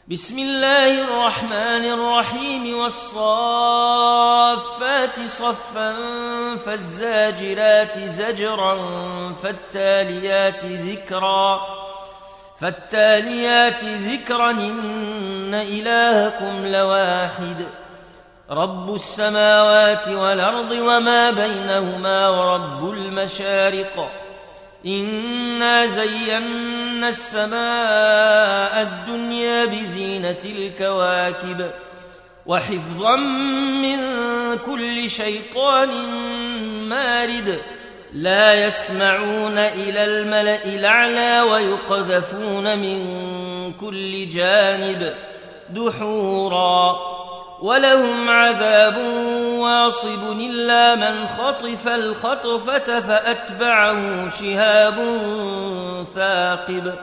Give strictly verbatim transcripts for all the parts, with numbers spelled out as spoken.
بسم الله الرحمن الرحيم والصافات صفا فالزاجرات زجرا فالتاليات ذكرا فالتاليات ذكرا إن إلهكم لواحد رب السماوات والأرض وما بينهما ورب المشارق إنا زينا السماء الدنيا بزينة الكواكب وحفظا من كل شيطان مارد لا يسمعون إلى الملأ الأعلى ويقذفون من كل جانب دحورا ولهم عذاب واصب إلا من خطف الخطفة فأتبعه شهاب ثاقب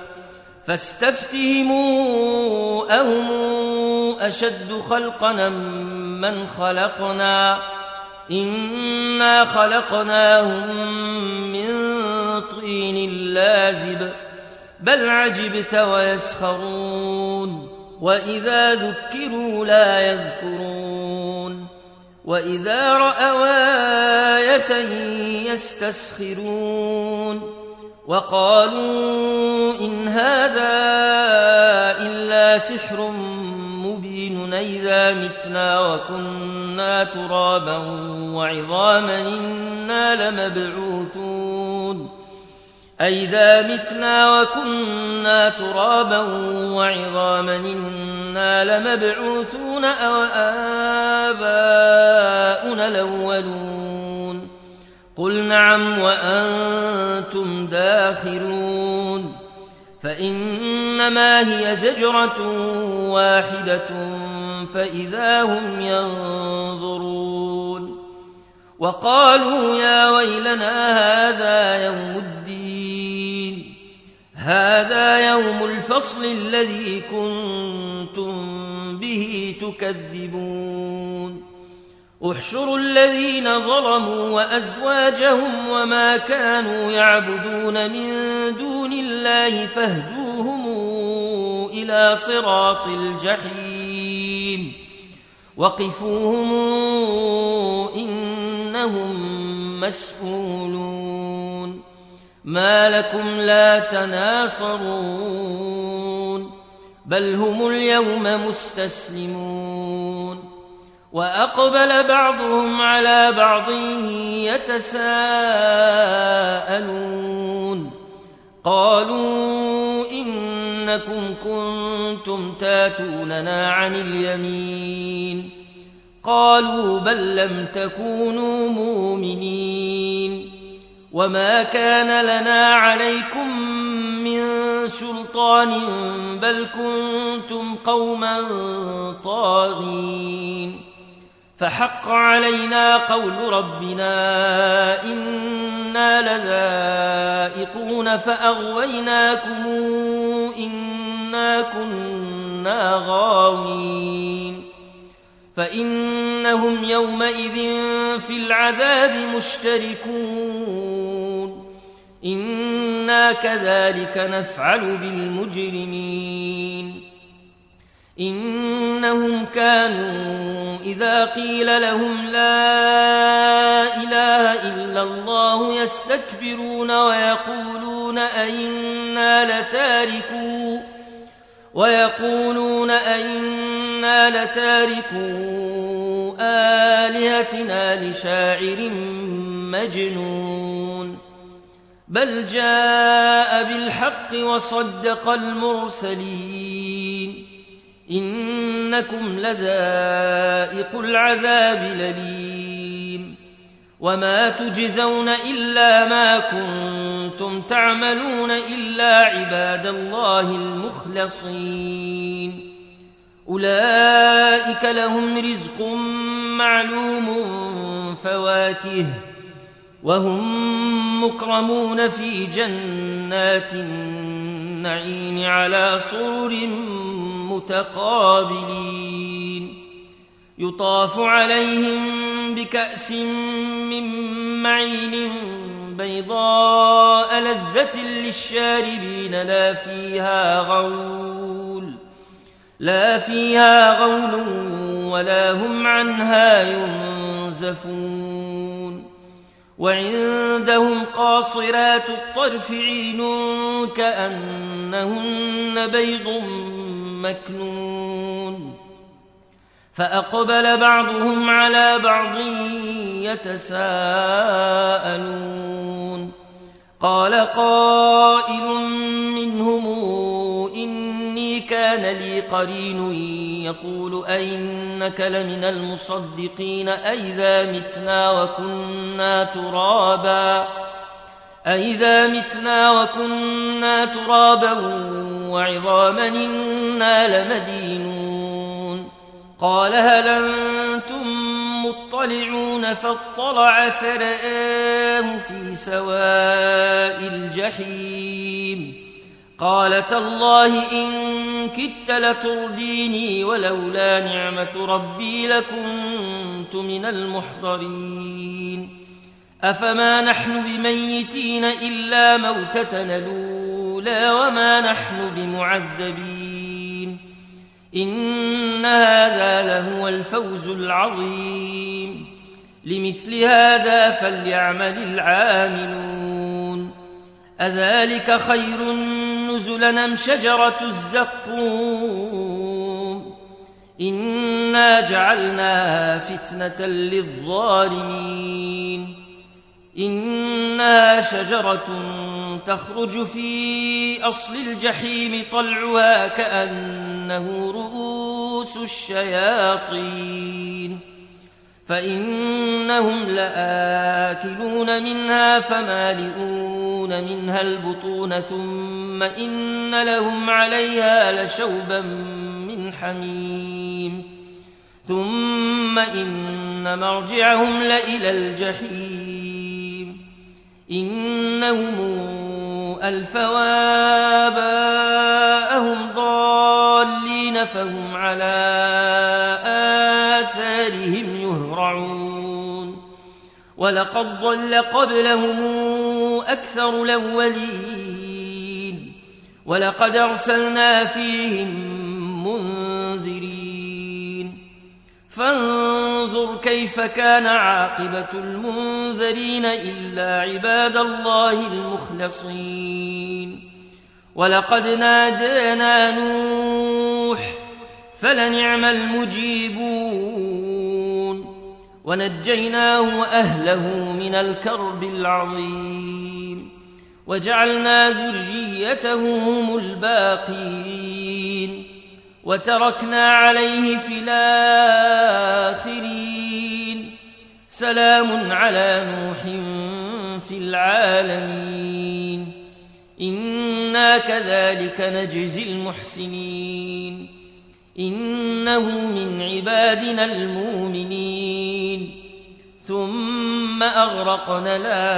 فاستفتهموا أهم أشد خلقنا من خلقنا إنا خلقناهم من طين لازب بل عجبت ويسخرون وإذا ذكروا لا يذكرون وإذا رأوا آية يستسخرون وقالوا إن هذا إلا سحر مبين إذا متنا وكنا ترابا وعظاما إنا لمبعوثون أئذا متنا وكنا ترابا وعظاما إنا لمبعوثون أو آباؤنا الأولون قل نعم وأنتم داخرون فإنما هي زجرة واحدة فإذا هم ينظرون وقالوا يا ويلنا هذا يوم الدين هذا يوم الفصل الذي كنتم به تكذبون احشروا الذين ظلموا وأزواجهم وما كانوا يعبدون من دون الله فاهدوهم إلى صراط الجحيم وقفوهم إنهم مسؤولون ما لكم لا تناصرون بل هم اليوم مستسلمون وأقبل بعضهم على بعض يتساءلون قالوا إنكم كنتم تاتوننا عن اليمين قالوا بل لم تكونوا مؤمنين وما كان لنا عليكم من سلطان بل كنتم قوما طاغين فحق علينا قول ربنا إنا لذائقون فأغويناكم إنا كنا غاوين فإنهم يومئذ في العذاب مشتركون إنا كذلك نفعل بالمجرمين إنهم كانوا إذا قيل لهم لا إله إلا الله يستكبرون ويقولون أئنا لتاركوا ويقولون أئنا لتاركوا آلهتنا لشاعر مجنون بل جاء بالحق وصدق المرسلين إنكم لذائق العذاب الأليم وما تجزون إلا ما كنتم تعملون إلا عباد الله المخلصين أولئك لهم رزق معلوم فواكه وهم مكرمون في جنات النعيم على سرر متقابلين يطاف عليهم بكأس من معين بيضاء لذة للشاربين لا فيها غول لا فيها غول ولا هم عنها ينزفون وعندهم قاصرات الطرف عين كأنهن بيض مكنون فأقبل بعضهم على بعض يتساءلون قال قائل منهم إني كان لي قرين يقول أئنك لمن المصدقين أئذا متنا وكنا ترابا أئذا متنا وكنا ترابا وعظاما إنا لمدينون قال هل أنتم مطلعون فاطلع فرآه في سواء الجحيم قال تالله إن كدت لترديني ولولا نعمة ربي لكنت من المحضرين أفما نحن بميتين إلا موتتنا الأولى وما نحن بمعذبين إن هذا لهو الفوز العظيم لمثل هذا فليعمل العاملون أذلك خير نزلا أم شجرة الزقوم إنا جعلناها فتنة للظالمين إنها شجرة تخرج في أصل الجحيم طلعها كأنه رؤوس الشياطين فإنهم لآكلون منها فمالئون منها البطون ثم إن لهم عليها لشوبا من حميم ثم إن مرجعهم لإلى الجحيم إنهم ألفوا آباءهم ضالين فهم على آثارهم يهرعون ولقد ضل قبلهم أكثر الأولين ولقد أرسلنا فيهم منذرين فانظر كيف كان عاقبة المنذرين إلا عباد الله المخلصين ولقد نادانا نوح فلنعم المجيبون ونجيناه وأهله من الكرب العظيم وجعلنا ذريته هم الباقين وتركنا عليه في الآخرين سلام على نوح في العالمين إنا كذلك نجزي المحسنين إنه من عبادنا المؤمنين ثم أغرقنا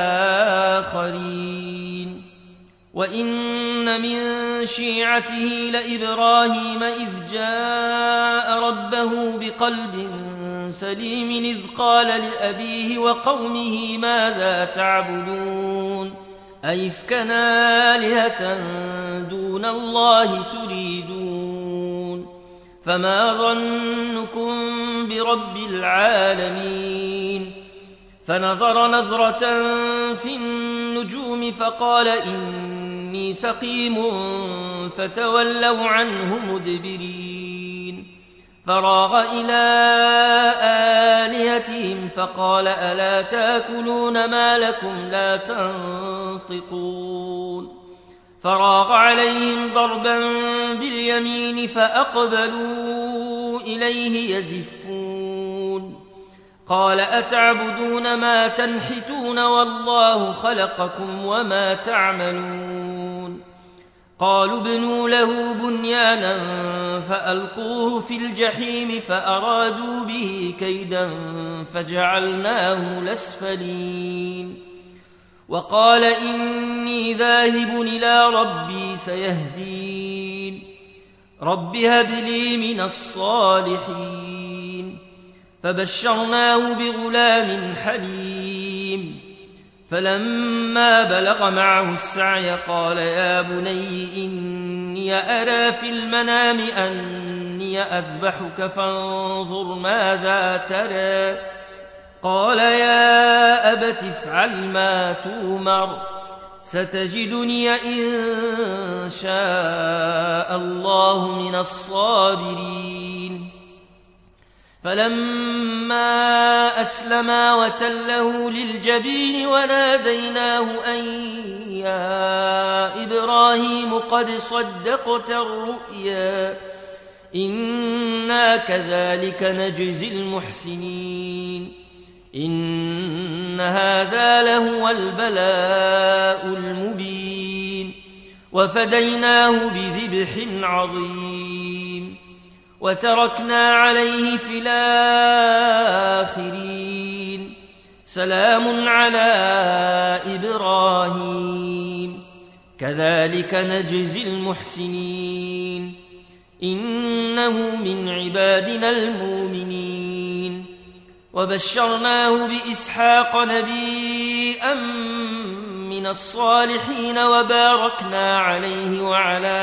الآخرين وإن من شيعته لإبراهيم إذ جاء ربه بقلب سليم إذ قال لأبيه وقومه ماذا تعبدون أئفكا آلهة دون الله تريدون فما ظنكم برب العالمين فنظر نظرة في النجوم فقال إني سقيم فتولوا عنه مدبرين فراغ إلى آلهتهم فقال ألا تأكلون ما لكم لا تنطقون فراغ عليهم ضربا باليمين فأقبلوا إليه يزفون قال أتعبدون ما تنحتون والله خلقكم وما تعملون قالوا ابنوا له بنيانا فألقوه في الجحيم فأرادوا به كيدا فجعلناه الأسفلين وقال إني ذاهب إلى ربي سيهدين رب هب لي من الصالحين فبشرناه بغلام حليم فلما بلغ معه السعي قال يا بني إني أرى في المنام أني أذبحك فانظر ماذا ترى قال يا أبت افعل ما تؤمر ستجدني إن شاء الله من الصابرين فلما أسلما وتله للجبين وناديناه أن يا إبراهيم قد صدقت الرؤيا إنا كذلك نجزي المحسنين إن هذا لهو البلاء المبين وفديناه بذبح عظيم وتركنا عليه في الآخرين سلام على إبراهيم كذلك نجزي المحسنين إنه من عبادنا المؤمنين وبشرناه بإسحاق نبيا من الصالحين وباركنا عليه وعلى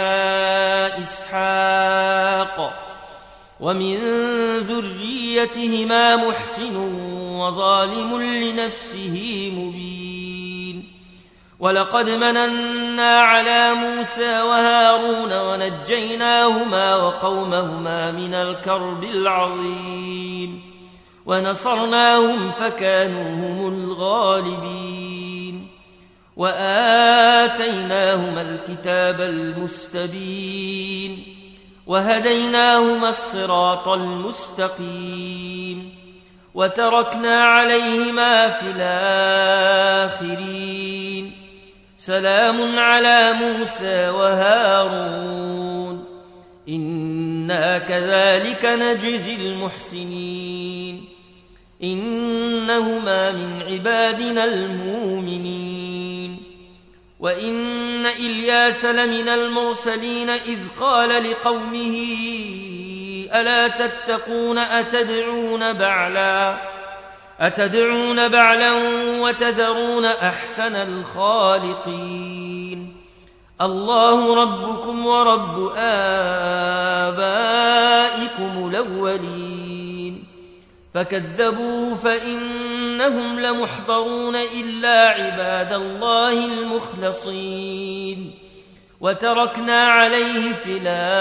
إسحاق ومن ذريتهما محسن وظالم لنفسه مبين ولقد مننا على موسى وهارون ونجيناهما وقومهما من الكرب العظيم ونصرناهم فكانوا هم الغالبين وآتيناهما الكتاب المستبين وهديناهما الصراط المستقيم وتركنا عليهما في الآخرين سلام على موسى وهارون إنا كذلك نجزي المحسنين إنهما من عبادنا المؤمنين وإن إلياس لمن المرسلين إذ قال لقومه ألا تتقون أتدعون بعلا أتدعون بعلا وتذرون أحسن الخالقين الله ربكم ورب آبائكم الأولين فكذبوا فإنهم لمحضرون إلا عباد الله المخلصين وتركنا عليه في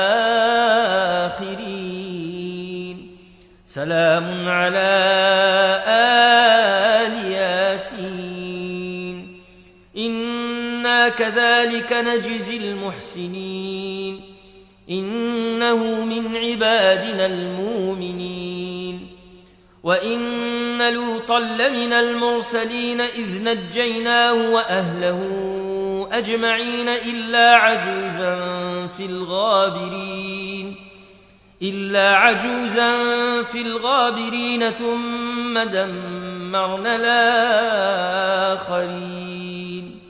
الآخرين سلام على آل ياسين إنا كذلك نجزي المحسنين إنه من عبادنا المؤمنين وإن لوطا لمن المرسلين إذ نجيناه وأهله أجمعين إلا عجوزا في الغابرين إلا عجوزا في الغابرين ثم دمرنا الآخرين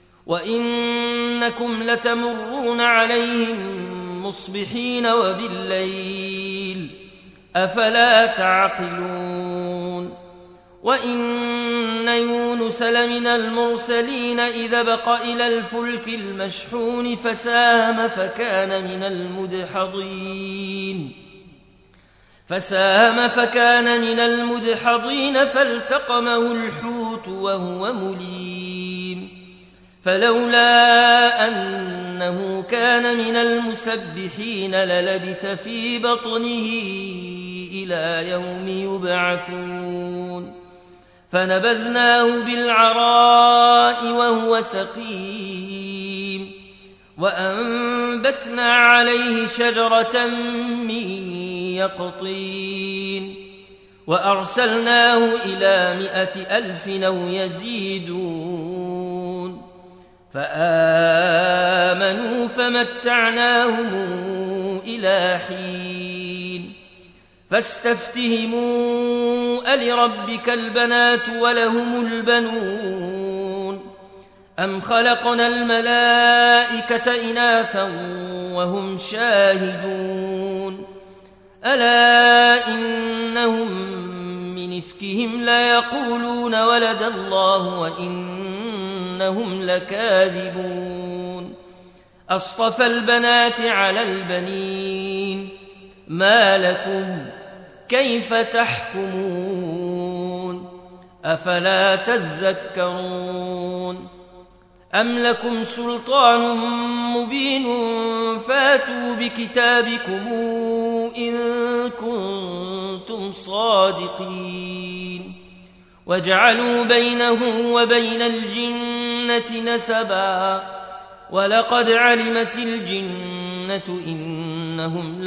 وإنكم لتمرون عليهم مصبحين وبالليل أفلا تعقلون وإن يونس لمن المرسلين إذا بق إلى الفلك المشحون فساهم فكان من المدحضين فساهم فكان من المدحضين فالتقمه الحوت وهو مليم فلولا أنه كان من المسبحين للبث في بطنه إلى يوم يبعثون فنبذناه بالعراء وهو سقيم وأنبتنا عليه شجرة من يقطين وأرسلناه إلى مائة ألف أو يزيدون فآمنوا فمتعناهم إلى حين فاستفتهموا ألربك البنات ولهم البنون أم خلقنا الملائكة إناثا وهم شاهدون ألا إنهم من إفكهم ليقولون ولد الله وإن إنهم لكاذبون أصطفى البنات على البنين ما لكم كيف تحكمون أفلا تذكرون أم لكم سلطان مبين فاتوا بكتابكم إن كنتم صادقين وجعلوا بينه وبين الجنة نسبا ولقد علمت الجنة إنهم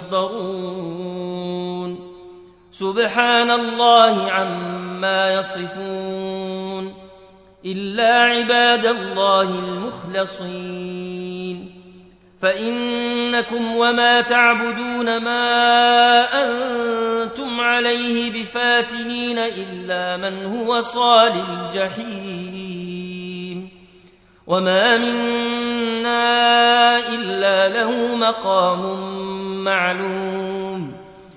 لمحضرون سبحان الله عما يصفون إلا عباد الله المخلصين فإنكم وما تعبدون ما أنتم عليه بفاتنين إلا من هو صال الجحيم وما منا إلا له مقام معلوم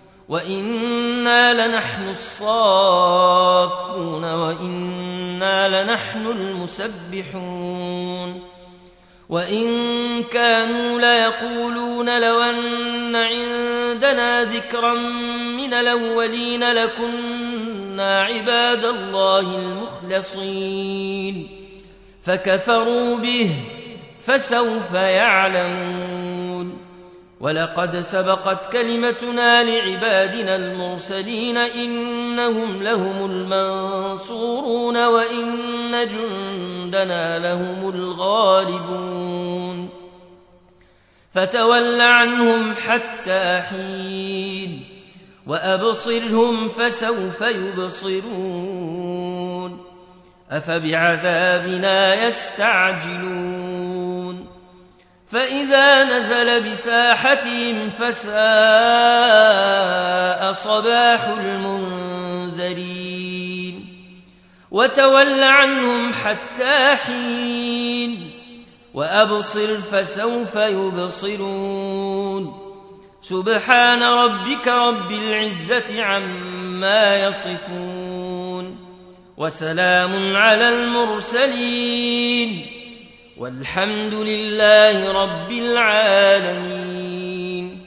وإنا لنحن الصافون وإنا لنحن المسبحون وإن كانوا ليقولون لو أن عندنا ذكرا من الأولين لكنا عباد الله المخلصين فكفروا به فسوف يعلمون ولقد سبقت كلمتنا لعبادنا المرسلين إنهم لهم المنصورون وإن جندنا لهم الغالبون فتول عنهم حتى حين وأبصرهم فسوف يبصرون أفبعذابنا يستعجلون فإذا نزل بساحتهم فساء صباح المنذرين وتول عنهم حتى حين وأبصر فسوف يبصرون سبحان ربك رب العزة عما يصفون وسلام على المرسلين والحمد لله رب العالمين.